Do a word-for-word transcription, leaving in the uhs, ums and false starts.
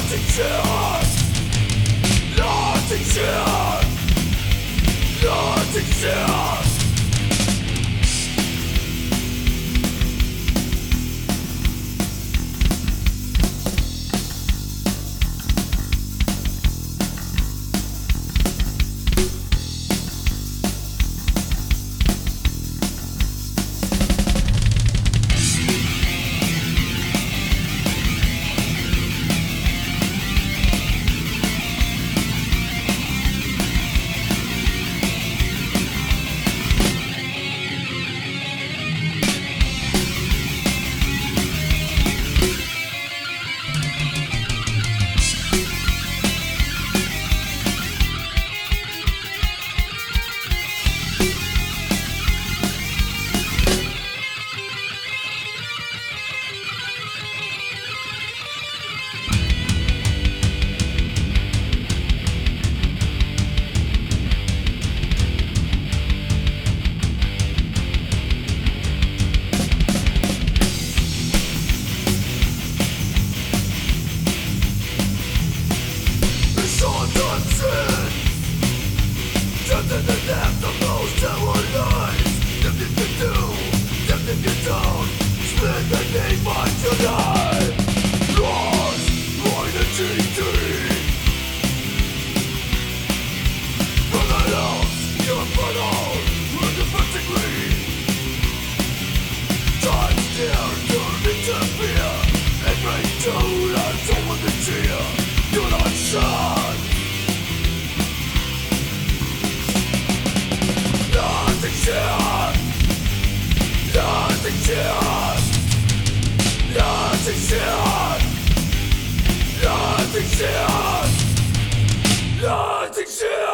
Nothing shares, nothing shares, nothing shares. Something that left the most our lives. Nothing to do, nothing to don't. Split the name on tonight. Lost, right at G T. From the house, you're put out, undefensively. Time still turning to fear. And right to the soul of the cheer. You're not sure. Nothing shares, nothing shares, nothing shares, nothing shares, nothing shares.